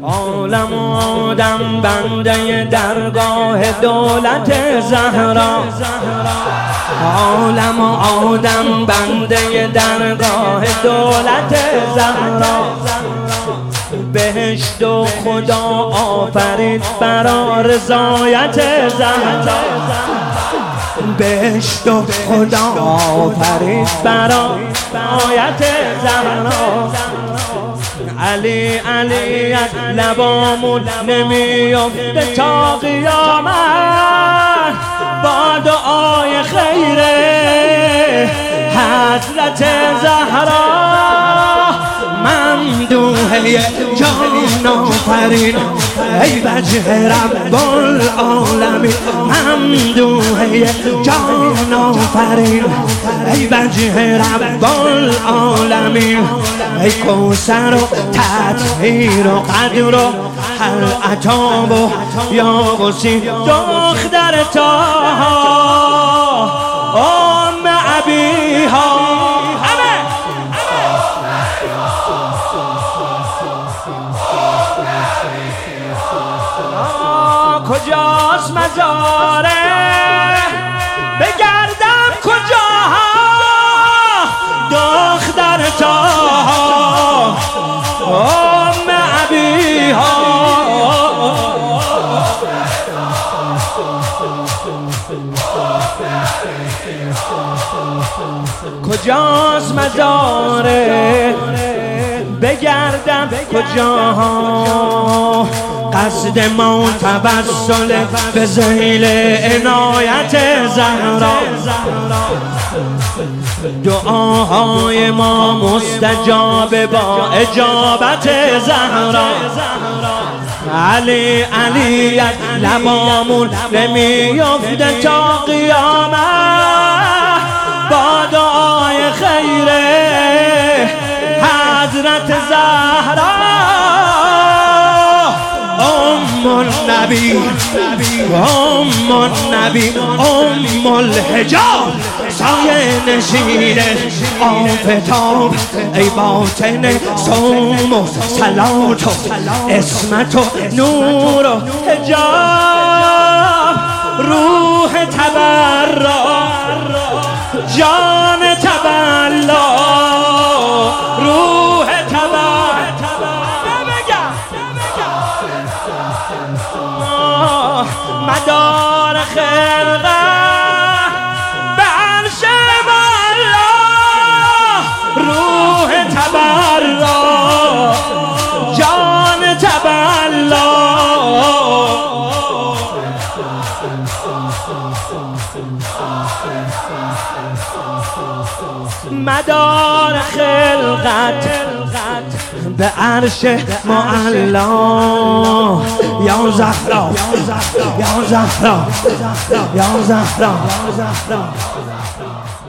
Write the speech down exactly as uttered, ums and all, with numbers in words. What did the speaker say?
عالم و آدم بنده درگاه دولت زهرا، عالم و آدم بنده درگاه دولت زهرا. بهشت و خدا آفرید برا رضایت زهرا، بهشت و خدا آفرید برا رضایت زهرا. علی علی از لبامون نمیفته تا قیامت، با دعای خیر حضرت زهرا. ممدوحه جان آفرین ای وجه رب العالمین، ممدوحه جان آفرین ای وجه رب العالمین. ای کوثر و تطهیر و قدر و هر عطاب و یا وسیع دختر طه ام ابیها. کجاست مزاره بگردم کجاها دختر طه ام ابیها. کجاست مزاره بگردم کجاها، قصد ما توسل به ذیل عنایت زهرا. دعاهای ما مستجاب با اجابت زهرا. علی علی از لبامون نمیفته تا قیامت، با دعای خیر حضرت زهرا. ام النبی ام النبی ام الحجاب، سایه نشین آفتاب ای باطن صوم و صلات و عصمت و نور و حجاب. روح تبرا جان تبلا، روح تبرا مدار خلقه به عرش والا. روح تبرا جان تبلا، مدار خلقت به عرش معلا. یا زهرا یا زهرا یا زهرا.